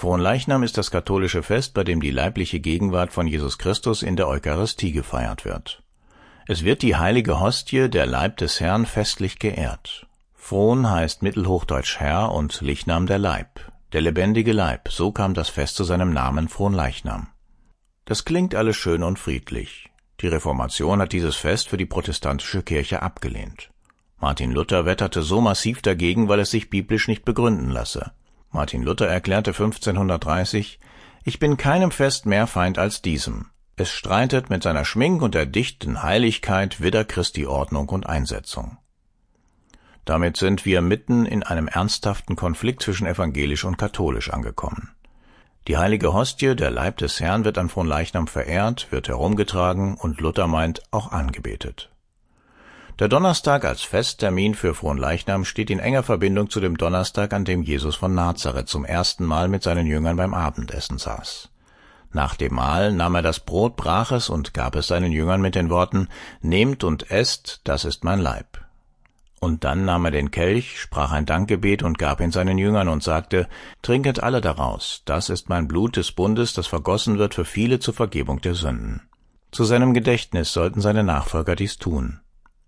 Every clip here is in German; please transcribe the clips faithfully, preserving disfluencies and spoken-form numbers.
Fronleichnam ist das katholische Fest, bei dem die leibliche Gegenwart von Jesus Christus in der Eucharistie gefeiert wird. Es wird die heilige Hostie, der Leib des Herrn, festlich geehrt. Fron heißt mittelhochdeutsch Herr und Lichnam der Leib, der lebendige Leib, so kam das Fest zu seinem Namen Fronleichnam. Das klingt alles schön und friedlich. Die Reformation hat dieses Fest für die protestantische Kirche abgelehnt. Martin Luther wetterte so massiv dagegen, weil es sich biblisch nicht begründen lasse. Martin Luther erklärte fünfzehnhundertdreißig, »Ich bin keinem Fest mehr Feind als diesem. Es streitet mit seiner Schmink und erdichten Heiligkeit wider Christi Ordnung und Einsetzung.« Damit sind wir mitten in einem ernsthaften Konflikt zwischen evangelisch und katholisch angekommen. Die heilige Hostie, der Leib des Herrn, wird an Fronleichnam verehrt, wird herumgetragen und Luther meint auch angebetet. Der Donnerstag als Festtermin für Fronleichnam steht in enger Verbindung zu dem Donnerstag, an dem Jesus von Nazareth zum ersten Mal mit seinen Jüngern beim Abendessen saß. Nach dem Mahl nahm er das Brot, brach es und gab es seinen Jüngern mit den Worten, »Nehmt und esst, das ist mein Leib.« Und dann nahm er den Kelch, sprach ein Dankgebet und gab ihn seinen Jüngern und sagte, »Trinket alle daraus, das ist mein Blut des Bundes, das vergossen wird für viele zur Vergebung der Sünden.« Zu seinem Gedächtnis sollten seine Nachfolger dies tun.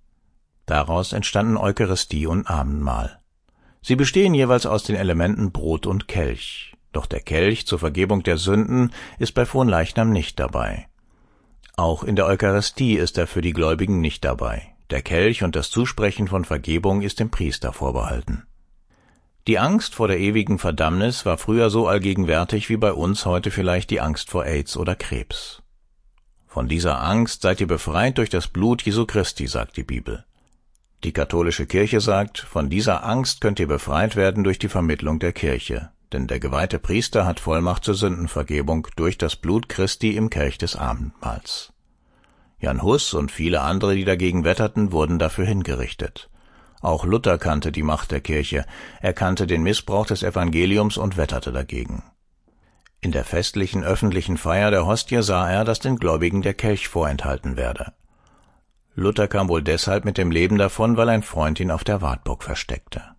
Daraus entstanden Eucharistie und Abendmahl. Sie bestehen jeweils aus den Elementen Brot und Kelch. Doch der Kelch zur Vergebung der Sünden ist bei Fronleichnam nicht dabei. Auch in der Eucharistie ist er für die Gläubigen nicht dabei. Der Kelch und das Zusprechen von Vergebung ist dem Priester vorbehalten. Die Angst vor der ewigen Verdammnis war früher so allgegenwärtig wie bei uns heute vielleicht die Angst vor AIDS oder Krebs. Von dieser Angst seid ihr befreit durch das Blut Jesu Christi, sagt die Bibel. Die katholische Kirche sagt, von dieser Angst könnt ihr befreit werden durch die Vermittlung der Kirche, denn der geweihte Priester hat Vollmacht zur Sündenvergebung durch das Blut Christi im Kelch des Abendmahls. Jan Hus und viele andere, die dagegen wetterten, wurden dafür hingerichtet. Auch Luther kannte die Macht der Kirche, er kannte den Missbrauch des Evangeliums und wetterte dagegen. In der festlichen öffentlichen Feier der Hostie sah er, dass den Gläubigen der Kelch vorenthalten werde. Luther kam wohl deshalb mit dem Leben davon, weil ein Freund ihn auf der Wartburg versteckte.